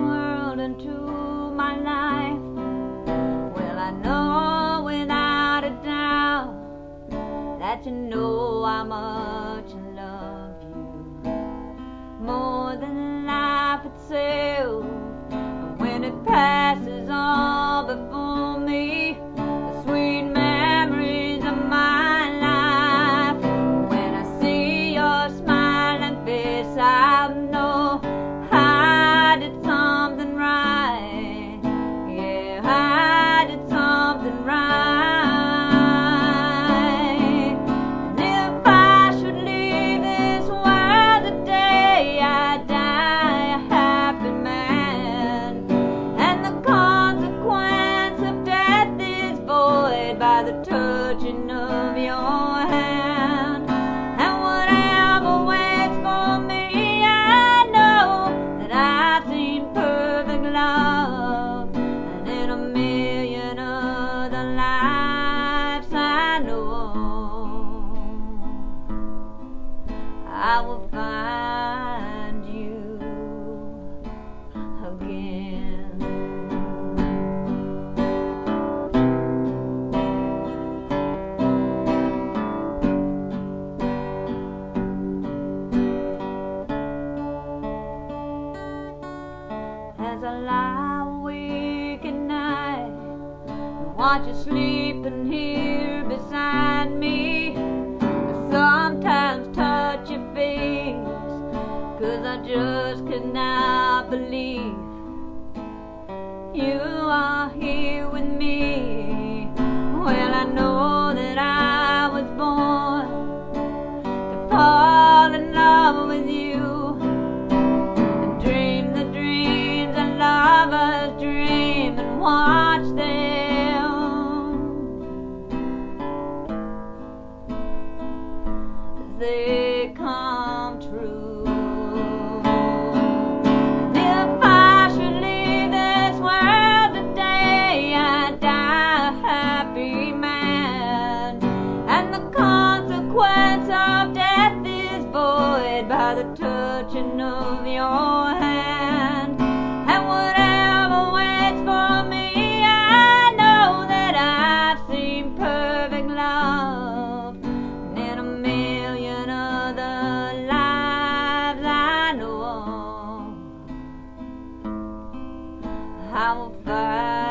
world into my life. Well, I know without a doubt that you know how much I love you, more than life itself. And when it passes all before me, the sweet memories of my life, when I see your smiling face, I know I did something right. Yeah, I did something right. And if I should leave this world the day I die a happy man, and the consequence of death is void by the touching of your hand, and whatever waits for me, I know that I've seen perfect love, and in a million other lives I know I will find you again. As I lie awake at night and watch you sleeping here beside me, I sometimes touch your face, 'cause I just could not believe you are here with me. Well, I know that I was born to fall in love with you, and dream the dreams that lovers dream, and watch them as they come true. And if I should leave this world today, I'd die a happy man, and the consequence of death is void by the touching of your hand, and whatever waits for me, I know that I've seen perfect love, and in a million other lives I know I will find